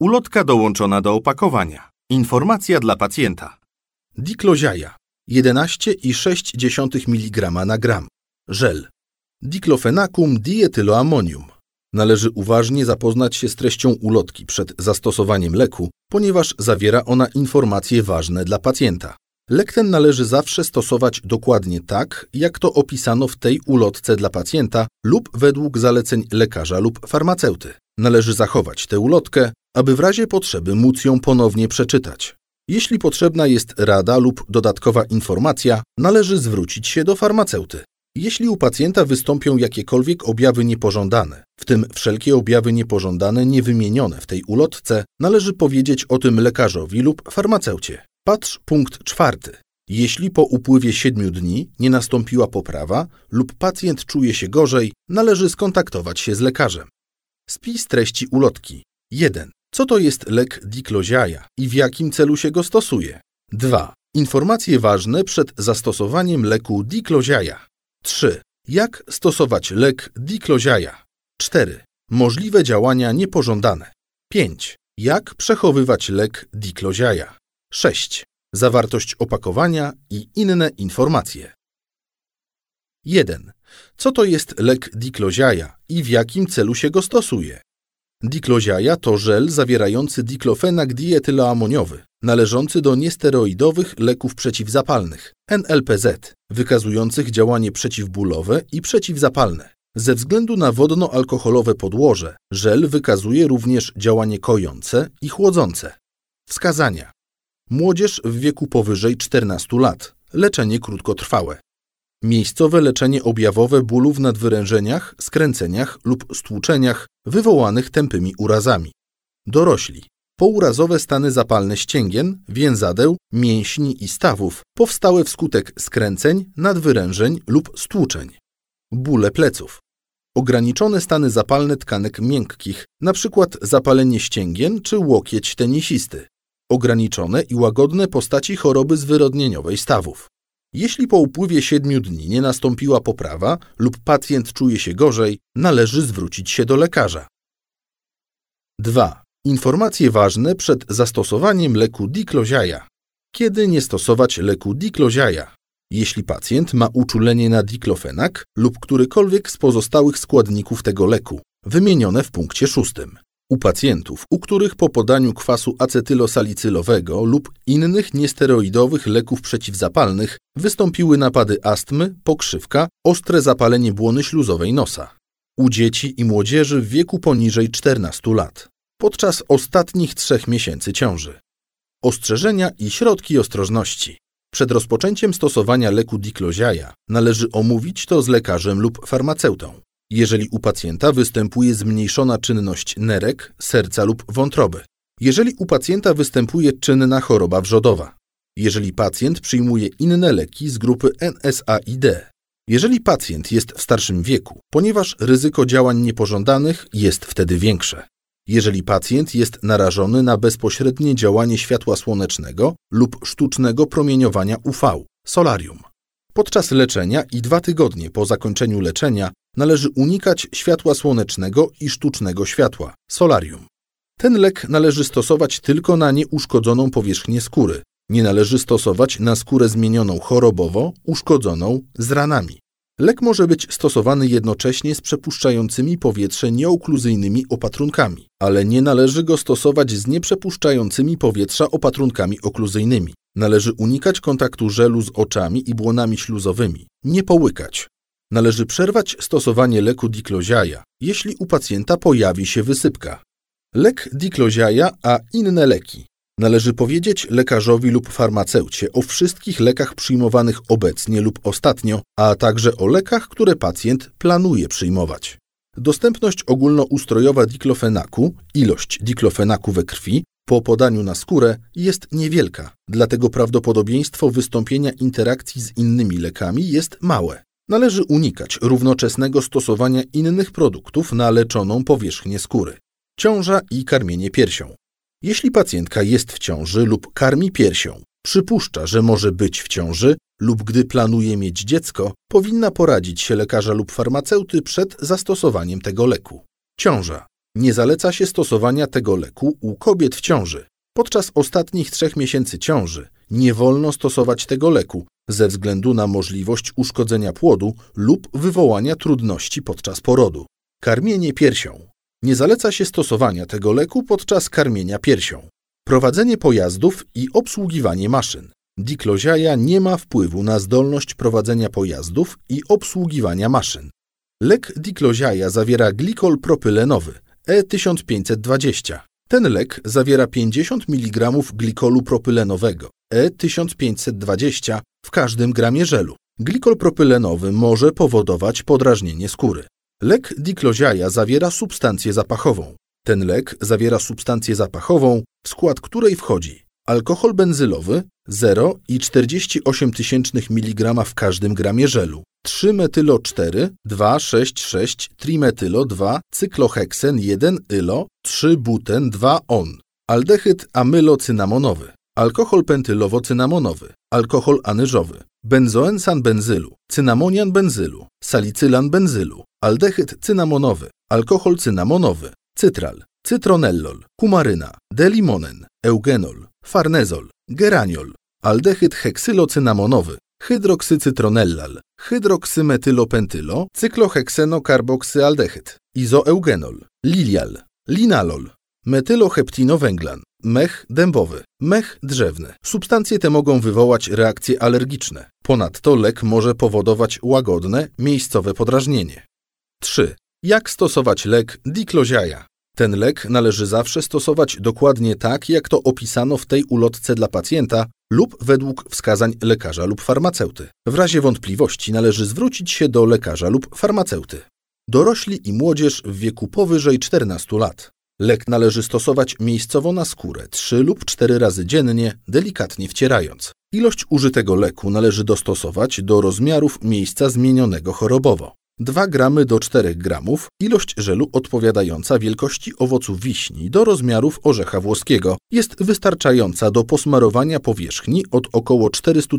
Ulotka dołączona do opakowania. Informacja dla pacjenta. Dicloziaja 11,6 mg na gram. Żel. Diclofenacum diethyloammonium. Należy uważnie zapoznać się z treścią ulotki przed zastosowaniem leku, ponieważ zawiera ona informacje ważne dla pacjenta. Lek ten należy zawsze stosować dokładnie tak, jak to opisano w tej ulotce dla pacjenta lub według zaleceń lekarza lub farmaceuty. Należy zachować tę ulotkę, aby w razie potrzeby móc ją ponownie przeczytać. Jeśli potrzebna jest rada lub dodatkowa informacja, należy zwrócić się do farmaceuty. Jeśli u pacjenta wystąpią jakiekolwiek objawy niepożądane, w tym wszelkie objawy niepożądane niewymienione w tej ulotce, należy powiedzieć o tym lekarzowi lub farmaceucie. Patrz punkt 4. Jeśli po upływie 7 dni nie nastąpiła poprawa lub pacjent czuje się gorzej, należy skontaktować się z lekarzem. Spis treści ulotki. 1. Co to jest lek Dicloziaja i w jakim celu się go stosuje? 2. Informacje ważne przed zastosowaniem leku Dicloziaja. 3. Jak stosować lek Dicloziaja? 4. Możliwe działania niepożądane. 5. Jak przechowywać lek Dicloziaja? 6. Zawartość opakowania i inne informacje. 1. Co to jest lek Dicloziaja i w jakim celu się go stosuje? Dicloziaja to żel zawierający diklofenak diethyloammoniowy, należący do niesteroidowych leków przeciwzapalnych, NLPZ, wykazujących działanie przeciwbólowe i przeciwzapalne. Ze względu na wodno-alkoholowe podłoże, żel wykazuje również działanie kojące i chłodzące. Wskazania. Młodzież w wieku powyżej 14 lat. Leczenie krótkotrwałe. Miejscowe leczenie objawowe bólu w nadwyrężeniach, skręceniach lub stłuczeniach wywołanych tępymi urazami. Dorośli. Pourazowe stany zapalne ścięgien, więzadeł, mięśni i stawów powstałe wskutek skręceń, nadwyrężeń lub stłuczeń. Bóle pleców. Ograniczone stany zapalne tkanek miękkich, np. zapalenie ścięgien czy łokieć tenisisty. Ograniczone i łagodne postaci choroby zwyrodnieniowej stawów. Jeśli po upływie 7 dni nie nastąpiła poprawa lub pacjent czuje się gorzej, należy zwrócić się do lekarza. 2. Informacje ważne przed zastosowaniem leku Dicloziaja. Kiedy nie stosować leku Dicloziaja? Jeśli pacjent ma uczulenie na diklofenak lub którykolwiek z pozostałych składników tego leku, wymienione w punkcie 6. U pacjentów, u których po podaniu kwasu acetylosalicylowego lub innych niesteroidowych leków przeciwzapalnych wystąpiły napady astmy, pokrzywka, ostre zapalenie błony śluzowej nosa. U dzieci i młodzieży w wieku poniżej 14 lat. Podczas ostatnich 3 miesięcy ciąży. Ostrzeżenia i środki ostrożności. Przed rozpoczęciem stosowania leku Dicloziaja należy omówić to z lekarzem lub farmaceutą. Jeżeli u pacjenta występuje zmniejszona czynność nerek, serca lub wątroby. Jeżeli u pacjenta występuje czynna choroba wrzodowa. Jeżeli pacjent przyjmuje inne leki z grupy NSAID. Jeżeli pacjent jest w starszym wieku, ponieważ ryzyko działań niepożądanych jest wtedy większe. Jeżeli pacjent jest narażony na bezpośrednie działanie światła słonecznego lub sztucznego promieniowania UV, solarium. Podczas leczenia i 2 tygodnie po zakończeniu leczenia należy unikać światła słonecznego i sztucznego światła, solarium. Ten lek należy stosować tylko na nieuszkodzoną powierzchnię skóry. Nie należy stosować na skórę zmienioną chorobowo, uszkodzoną, z ranami. Lek może być stosowany jednocześnie z przepuszczającymi powietrze nieokluzyjnymi opatrunkami, ale nie należy go stosować z nieprzepuszczającymi powietrza opatrunkami okluzyjnymi. Należy unikać kontaktu żelu z oczami i błonami śluzowymi. Nie połykać. Należy przerwać stosowanie leku Dicloziaja, jeśli u pacjenta pojawi się wysypka. Lek Dicloziaja, a inne leki. Należy powiedzieć lekarzowi lub farmaceucie o wszystkich lekach przyjmowanych obecnie lub ostatnio, a także o lekach, które pacjent planuje przyjmować. Dostępność ogólnoustrojowa diklofenaku, ilość diklofenaku we krwi, po podaniu na skórę jest niewielka, dlatego prawdopodobieństwo wystąpienia interakcji z innymi lekami jest małe. Należy unikać równoczesnego stosowania innych produktów na leczoną powierzchnię skóry. Ciąża i karmienie piersią. Jeśli pacjentka jest w ciąży lub karmi piersią, przypuszcza, że może być w ciąży lub gdy planuje mieć dziecko, powinna poradzić się lekarza lub farmaceuty przed zastosowaniem tego leku. Ciąża. Nie zaleca się stosowania tego leku u kobiet w ciąży. Podczas ostatnich 3 miesięcy ciąży nie wolno stosować tego leku ze względu na możliwość uszkodzenia płodu lub wywołania trudności podczas porodu. Karmienie piersią. Nie zaleca się stosowania tego leku podczas karmienia piersią. Prowadzenie pojazdów i obsługiwanie maszyn. Dicloziaja nie ma wpływu na zdolność prowadzenia pojazdów i obsługiwania maszyn. Lek Dicloziaja zawiera glikol propylenowy E1520. Ten lek zawiera 50 mg glikolu propylenowego E1520 w każdym gramie żelu. Glikol propylenowy może powodować podrażnienie skóry. Lek Dicloziaja zawiera substancję zapachową. Ten lek zawiera substancję zapachową, w skład której wchodzi alkohol benzylowy 0,48 mg w każdym gramie żelu, 3-metylo-4, 2,6,6-trimetylo-2-cykloheksen 1-ylo, 3-buten-2-on, aldehyd amylocynamonowy, alkohol pentylowo-cynamonowy, alkohol anyżowy, benzoensan benzylu, cynamonian benzylu, salicylan benzylu, aldehyd cynamonowy, alkohol cynamonowy, cytral, cytronellol, kumaryna, delimonen, eugenol, farnezol, geraniol, aldehyd heksylocynamonowy, hydroksycytronellal, hydroksymetylopentylo, cykloheksenokarboksyaldehyd, izoeugenol, lilial, linalol, metyloheptinowęglan, mech dębowy, mech drzewny. Substancje te mogą wywołać reakcje alergiczne. Ponadto lek może powodować łagodne, miejscowe podrażnienie. 3. Jak stosować lek Dicloziaja? Ten lek należy zawsze stosować dokładnie tak, jak to opisano w tej ulotce dla pacjenta lub według wskazań lekarza lub farmaceuty. W razie wątpliwości należy zwrócić się do lekarza lub farmaceuty. Dorośli i młodzież w wieku powyżej 14 lat. Lek należy stosować miejscowo na skórę 3 lub 4 razy dziennie, delikatnie wcierając. Ilość użytego leku należy dostosować do rozmiarów miejsca zmienionego chorobowo. 2 gramy do 4 gramów, ilość żelu odpowiadająca wielkości owoców wiśni do rozmiarów orzecha włoskiego jest wystarczająca do posmarowania powierzchni od około 400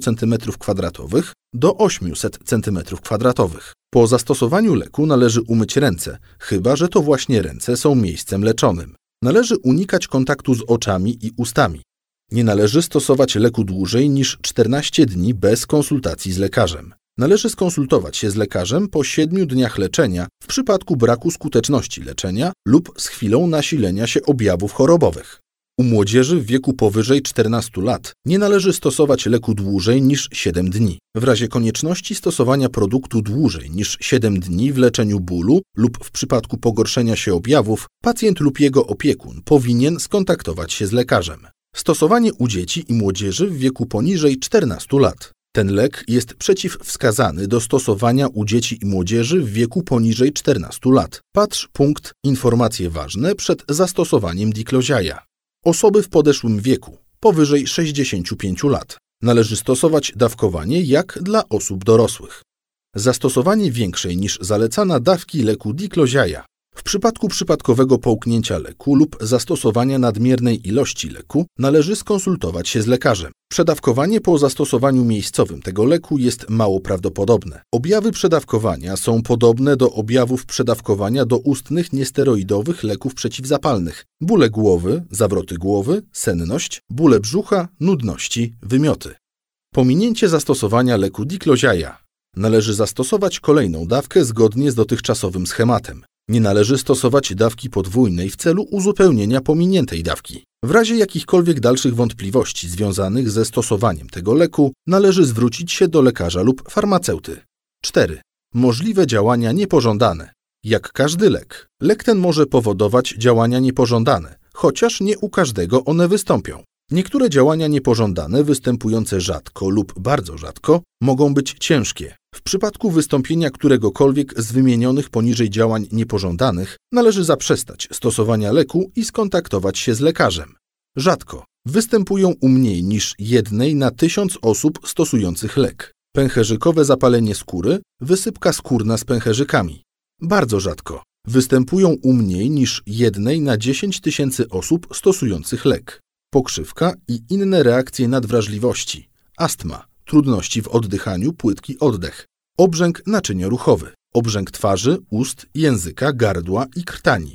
cm² do 800 cm². Po zastosowaniu leku należy umyć ręce, chyba że to właśnie ręce są miejscem leczonym. Należy unikać kontaktu z oczami i ustami. Nie należy stosować leku dłużej niż 14 dni bez konsultacji z lekarzem. Należy skonsultować się z lekarzem po 7 dniach leczenia w przypadku braku skuteczności leczenia lub z chwilą nasilenia się objawów chorobowych. U młodzieży w wieku powyżej 14 lat nie należy stosować leku dłużej niż 7 dni. W razie konieczności stosowania produktu dłużej niż 7 dni w leczeniu bólu lub w przypadku pogorszenia się objawów, pacjent lub jego opiekun powinien skontaktować się z lekarzem. Stosowanie u dzieci i młodzieży w wieku poniżej 14 lat. Ten lek jest przeciwwskazany do stosowania u dzieci i młodzieży w wieku poniżej 14 lat. Patrz punkt Informacje ważne przed zastosowaniem Dicloziaja. Osoby w podeszłym wieku, powyżej 65 lat. Należy stosować dawkowanie jak dla osób dorosłych. Zastosowanie większej niż zalecana dawki leku Dicloziaja. W przypadku przypadkowego połknięcia leku lub zastosowania nadmiernej ilości leku należy skonsultować się z lekarzem. Przedawkowanie po zastosowaniu miejscowym tego leku jest mało prawdopodobne. Objawy przedawkowania są podobne do objawów przedawkowania do ustnych niesteroidowych leków przeciwzapalnych. Bóle głowy, zawroty głowy, senność, bóle brzucha, nudności, wymioty. Pominięcie zastosowania leku Dicloziaja. Należy zastosować kolejną dawkę zgodnie z dotychczasowym schematem. Nie należy stosować dawki podwójnej w celu uzupełnienia pominiętej dawki. W razie jakichkolwiek dalszych wątpliwości związanych ze stosowaniem tego leku należy zwrócić się do lekarza lub farmaceuty. 4. Możliwe działania niepożądane. Jak każdy lek, lek ten może powodować działania niepożądane, chociaż nie u każdego one wystąpią. Niektóre działania niepożądane występujące rzadko lub bardzo rzadko mogą być ciężkie. W przypadku wystąpienia któregokolwiek z wymienionych poniżej działań niepożądanych należy zaprzestać stosowania leku i skontaktować się z lekarzem. Rzadko. Występują u mniej niż 1 na 1000 osób stosujących lek. Pęcherzykowe zapalenie skóry, wysypka skórna z pęcherzykami. Bardzo rzadko. Występują u mniej niż 1 na 10 000 osób stosujących lek. Pokrzywka i inne reakcje nadwrażliwości, astma, trudności w oddychaniu, płytki oddech, obrzęk naczynia ruchowy, obrzęk twarzy, ust, języka, gardła i krtani,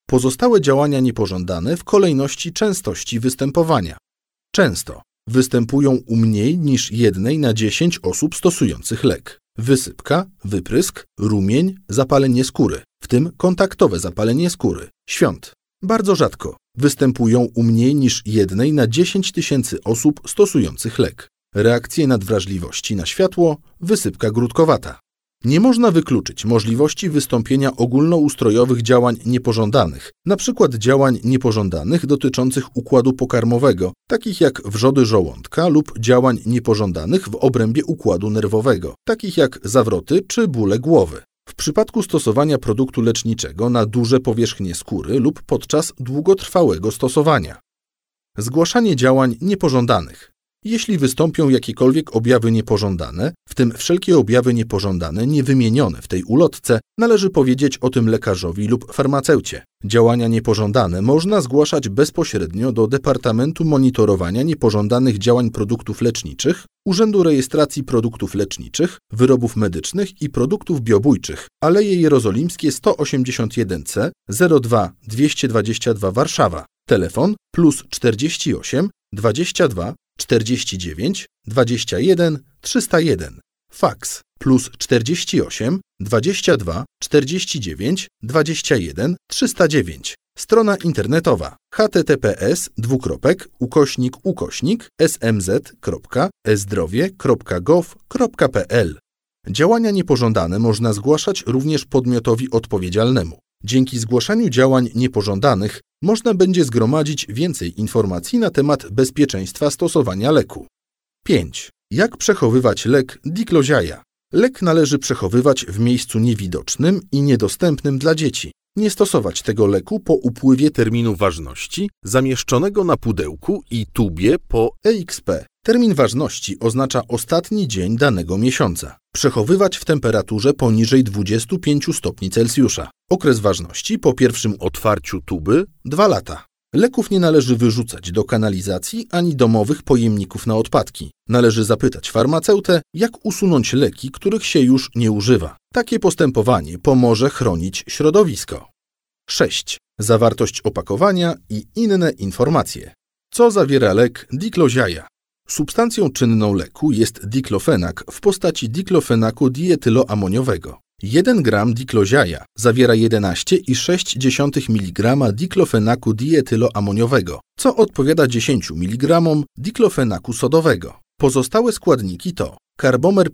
Pozostałe działania niepożądane w kolejności częstości występowania. Często występują u mniej niż 1 na 10 osób stosujących lek. Wysypka, wyprysk, rumień, zapalenie skóry, w tym kontaktowe zapalenie skóry, świąt. Bardzo rzadko występują u mniej niż 1 na 10 tysięcy osób stosujących lek. Reakcje nadwrażliwości na światło, wysypka grudkowata. Nie można wykluczyć możliwości wystąpienia ogólnoustrojowych działań niepożądanych, np. działań niepożądanych dotyczących układu pokarmowego, takich jak wrzody żołądka lub działań niepożądanych w obrębie układu nerwowego, takich jak zawroty czy bóle głowy. W przypadku stosowania produktu leczniczego na duże powierzchnie skóry lub podczas długotrwałego stosowania. Zgłaszanie działań niepożądanych. Jeśli wystąpią jakiekolwiek objawy niepożądane, w tym wszelkie objawy niepożądane niewymienione w tej ulotce, należy powiedzieć o tym lekarzowi lub farmaceucie. Działania niepożądane można zgłaszać bezpośrednio do Departamentu Monitorowania Niepożądanych Działań Produktów Leczniczych, Urzędu Rejestracji Produktów Leczniczych, Wyrobów Medycznych i Produktów Biobójczych, Aleje Jerozolimskie 181C 02 222 Warszawa. Telefon +48 22 49 21 301. Faks +48 22 49 21 309. Strona internetowa https://smz.ezdrowie.gov.pl. Działania niepożądane można zgłaszać również podmiotowi odpowiedzialnemu. Dzięki zgłaszaniu działań niepożądanych można będzie zgromadzić więcej informacji na temat bezpieczeństwa stosowania leku. 5. Jak przechowywać lek diclozia? Lek należy przechowywać w miejscu niewidocznym i niedostępnym dla dzieci. Nie stosować tego leku po upływie terminu ważności zamieszczonego na pudełku i tubie po EXP. Termin ważności oznacza ostatni dzień danego miesiąca. Przechowywać w temperaturze poniżej 25 stopni Celsjusza. Okres ważności po pierwszym otwarciu tuby 2 lata. Leków nie należy wyrzucać do kanalizacji ani domowych pojemników na odpadki. Należy zapytać farmaceutę, jak usunąć leki, których się już nie używa. Takie postępowanie pomoże chronić środowisko. 6. Zawartość opakowania i inne informacje. Co zawiera lek diclozia? Substancją czynną leku jest diklofenak w postaci diklofenaku dietyloamoniowego. 1 gram diclozia zawiera 11,6 mg diklofenaku dietyloamoniowego, co odpowiada 10 mg diklofenaku sodowego. Pozostałe składniki to karbomer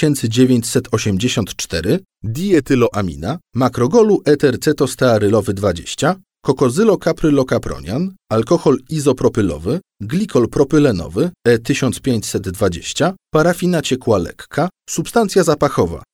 5984, dietyloamina, makrogolu eter cetostearylowy 20, kokozylokaprylokapronian, alkohol izopropylowy, glikol propylenowy E1520, parafina ciekła lekka, substancja zapachowa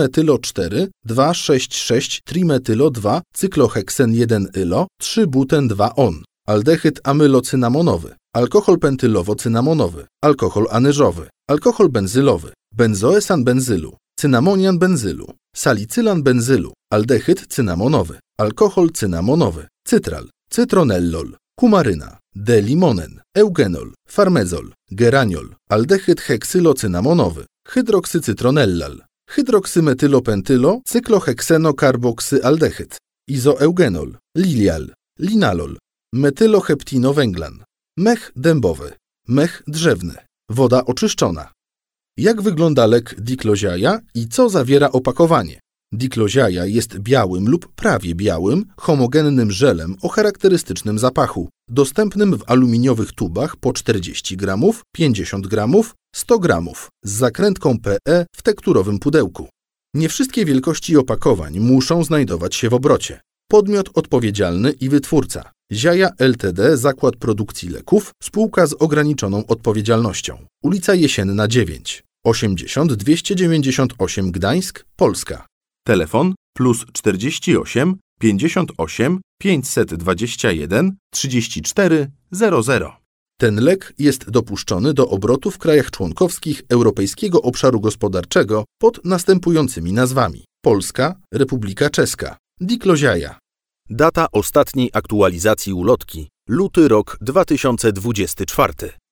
3-metylo-4-2,6-3-trimetylo-2-cykloheksen 1-ylo-3-buten-2-on, aldehyd amylocynamonowy, alkohol pentylowo-cynamonowy, alkohol anyżowy, alkohol benzylowy, benzoesan benzylu, cynamonian benzylu, salicylan benzylu, aldehyd cynamonowy, alkohol cynamonowy, cytral, cytronellol, kumaryna, D-limonen, eugenol, farmezol, geraniol, aldehyd heksylocynamonowy, hydroksycytronellal, hydroksymetylopentylo, cykloheksenokarboksyaldehyd, izoeugenol, lilial, linalol, metyloheptinowęglan, mech dębowy, mech drzewny, woda oczyszczona. Jak wygląda lek diclozia i co zawiera opakowanie? Diclozia jest białym lub prawie białym, homogennym żelem o charakterystycznym zapachu, dostępnym w aluminiowych tubach po 40 g, 50 g, 100 g z zakrętką PE w tekturowym pudełku. Nie wszystkie wielkości opakowań muszą znajdować się w obrocie. Podmiot odpowiedzialny i wytwórca. Ziaja Ltd. Zakład Produkcji Leków, spółka z ograniczoną odpowiedzialnością. Ulica Jesienna 9, 80 298 Gdańsk, Polska. Telefon +48 58 521 34 00. Ten lek jest dopuszczony do obrotu w krajach członkowskich Europejskiego Obszaru Gospodarczego pod następującymi nazwami: Polska, Republika Czeska, diclozia. Data ostatniej aktualizacji ulotki: luty rok 2024.